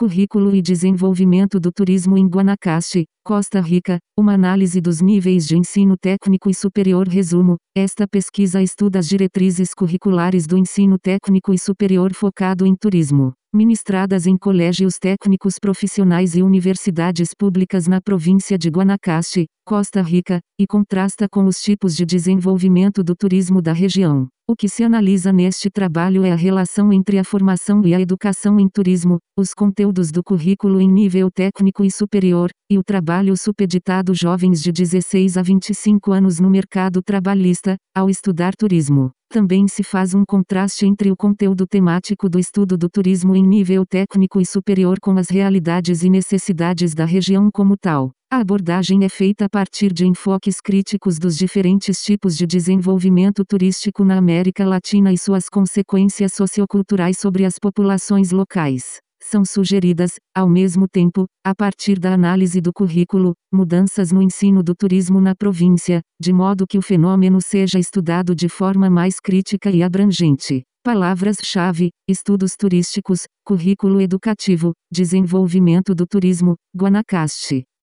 Currículo e desenvolvimento do turismo em Guanacaste, Costa Rica, uma análise dos níveis de ensino técnico e superior. Resumo: esta pesquisa estuda as diretrizes curriculares do ensino técnico e superior focado em turismo, ministradas em colégios técnicos profissionais e universidades públicas na província de Guanacaste, Costa Rica, e contrasta com os tipos de desenvolvimento do turismo da região. O que se analisa neste trabalho é a relação entre a formação e a educação em turismo, os conteúdos do currículo em nível técnico e superior, e o trabalho supeditado jovens de 16 a 25 anos no mercado trabalhista, ao estudar turismo. Também se faz um contraste entre o conteúdo temático do estudo do turismo em nível técnico e superior com as realidades e necessidades da região como tal. A abordagem é feita a partir de enfoques críticos dos diferentes tipos de desenvolvimento turístico na América Latina e suas consequências socioculturais sobre as populações locais. São sugeridas, ao mesmo tempo, a partir da análise do currículo, mudanças no ensino do turismo na província, de modo que o fenômeno seja estudado de forma mais crítica e abrangente. Palavras-chave: estudos turísticos, currículo educativo, desenvolvimento do turismo, Guanacaste.